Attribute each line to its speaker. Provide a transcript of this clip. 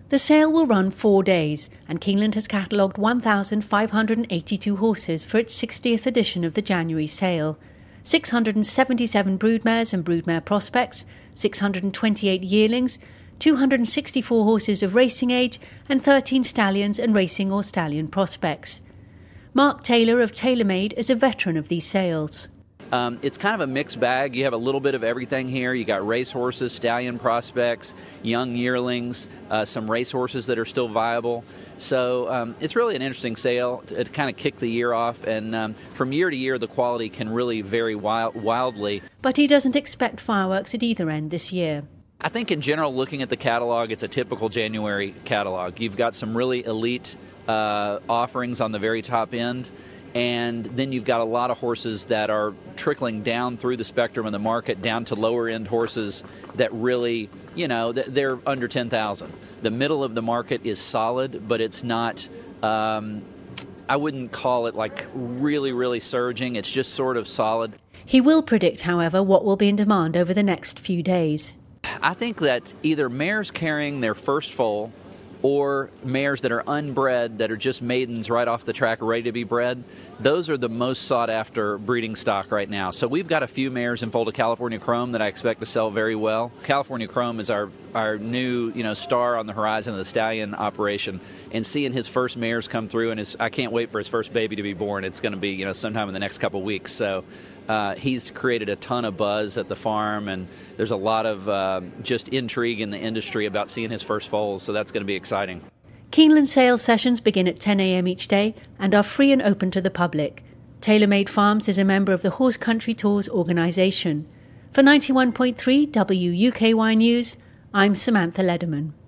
Speaker 1: The sale will run 4 days, and Keeneland has catalogued 1,582 horses for its 60th edition of the January sale. 677 broodmares and broodmare prospects, 628 yearlings, 264 horses of racing age, and 13 stallions and racing or stallion prospects. Mark Taylor of TaylorMade is a veteran of these sales.
Speaker 2: It's kind of a mixed bag. You have a little bit of everything here. You got race horses, stallion prospects, young yearlings, some race horses that are still viable. So it's really an interesting sale to kind of kick the year off. And from year to year, the quality can really vary wildly.
Speaker 1: But he doesn't expect fireworks at either end this year.
Speaker 2: I think in general, looking at the catalog, it's a typical January catalog. You've got some really elite offerings on the very top end. And then you've got a lot of horses that are trickling down through the spectrum of the market down to lower-end horses that really, they're under 10,000. The middle of the market is solid, but it's not, I wouldn't call it like really, really surging. It's just sort of solid.
Speaker 1: He will predict, however, what will be in demand over the next few days.
Speaker 2: I think that either mares carrying their first foal or mares that are unbred, that are just maidens right off the track, ready to be bred, those are the most sought-after breeding stock right now. So we've got a few mares in foal to California Chrome that I expect to sell very well. California Chrome is our new star on the horizon of the stallion operation, and seeing his first mares come through, and I can't wait for his first baby to be born. It's going to be sometime in the next couple weeks. So he's created a ton of buzz at the farm, and there's a lot of just intrigue in the industry about seeing his first foals, so that's going to be exciting.
Speaker 1: Keeneland sales sessions begin at 10 a.m. each day and are free and open to the public. TaylorMade Farms is a member of the Horse Country Tours organisation. For 91.3 WUKY News, I'm Samantha Lederman.